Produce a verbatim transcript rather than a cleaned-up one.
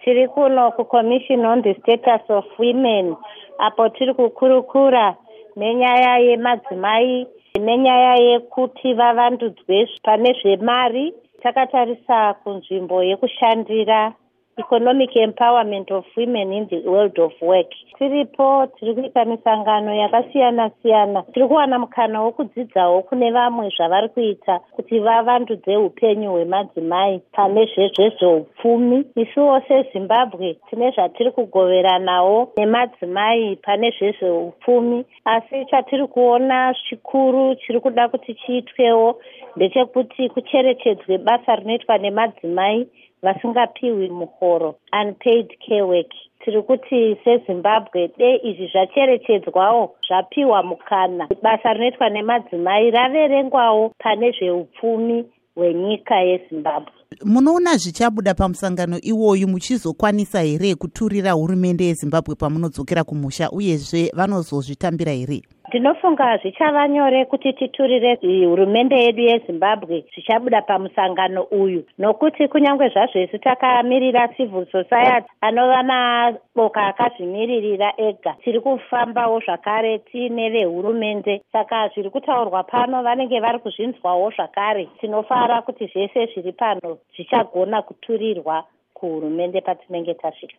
Tiri kuno kuCommission on the Status of Women, apo tiri kukurukura nenyaya yemadzimai nenyaya yekuti vavandudzwe pane zvemari. Takatarisa kunzvimbo yekushandira, economic empowerment of women in the world of work. Tiripo tiri kuita misangano yakasiyana siyana. Tiri kuwana mukana wokudzidzawo kune vamwe zvavari kuita kuti vavandudze upenyu hwemadzimai pane zvezveupfumi. Isuwo seZimbabwe tine zvatiri kugoveranawo nemadzimai pane zvezveupfumi, asi chatiri kuona chikuru chiri kuda kuti chiitwewo ndechekuti kucherechedzwe basa rinoitwa nemadzimai vasingapiwi muhoro, unpaid care work. Tiri kuti seZimbabwe dei izvi zvacherechedzwawo zvapiwa mukana, basa rinoitwa nemadzimai raverengwawo pane zveupfumi hwenyika yeZimbabwe. Munoona zvichabuda pamusangano iwoyu muchizokwanisa here kuturira hurumende yeZimbabwe pamunodzokera kumusha, uyezve vanozozvitambira here? Ndinofunga zvichava nyore kuti titurire hurumende yedu yeZimbabwe zvichabuda pamusangano uyu, nokuti kunyange zvazvo isu takamirira civil society anova maboka akazvimiririra ega, tiri kufambawo zvakare tiine vehurumende. Saka zviri kutaurwa pano vanenge vari kuzvinzwawo zvakare. Tinofara kuti zvese zviri pano zvichagona kuturirwa kuhurumende patinenge tasvika.